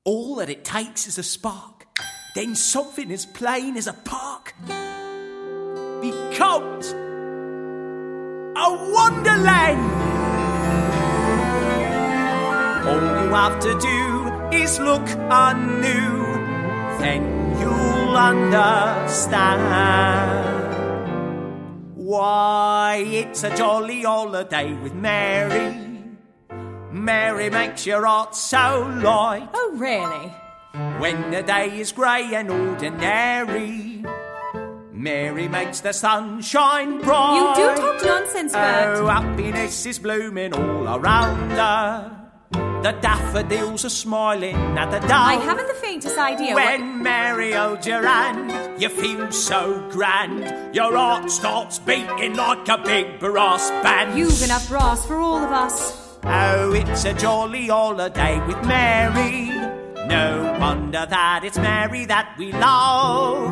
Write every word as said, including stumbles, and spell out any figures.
All that it takes is a spark, then something as plain as a park becomes a wonderland. All you have to do is look anew, then you'll understand why it's a jolly holiday with Mary. Mary makes your heart so light. Oh, really? When the day is grey and ordinary, Mary makes the sun shine bright. You do talk nonsense, Bert. Oh, happiness is blooming all around her. The daffodils are smiling at the dawn. I haven't the faintest idea When what... Mary holds your hand, you feel so grand. Your heart starts beating like a big brass band. You've enough brass for all of us. Oh, it's a jolly holiday with Mary. No wonder that it's Mary that we love.